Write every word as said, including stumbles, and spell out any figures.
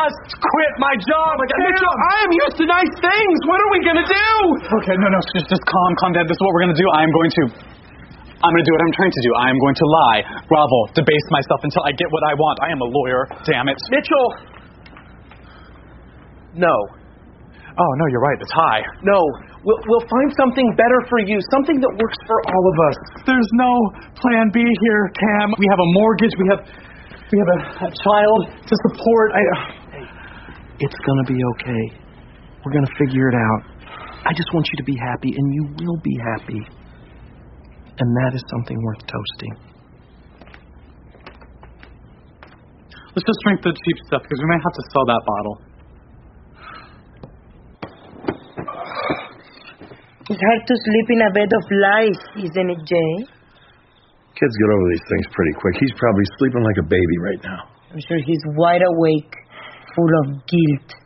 just quit my job. Like, Mitchell, I am used to nice things. What are we going to do? Okay, no, no, just, just calm, calm down. This is what we're going to do. I am going to... I'm going to do what I'm trying to do. I am going to lie, grovel, debase myself until I get what I want. I am a lawyer, damn it. Mitchell! No. Oh, no, you're right. It's high. No. We'll, we'll find something better for you. Something that works for all of us. There's no plan B here, Cam. We have a mortgage. We have we have a, a child to support. I, hey, it's going to be okay. We're going to figure it out. I just want you to be happy, and you will be happy. And that is something worth toasting. Let's just drink the cheap stuff, because we might have to sell that bottle. It's hard to sleep in a bed of lies, isn't it, Jay? Kids get over these things pretty quick. He's probably sleeping like a baby right now. I'm sure he's wide awake, full of guilt.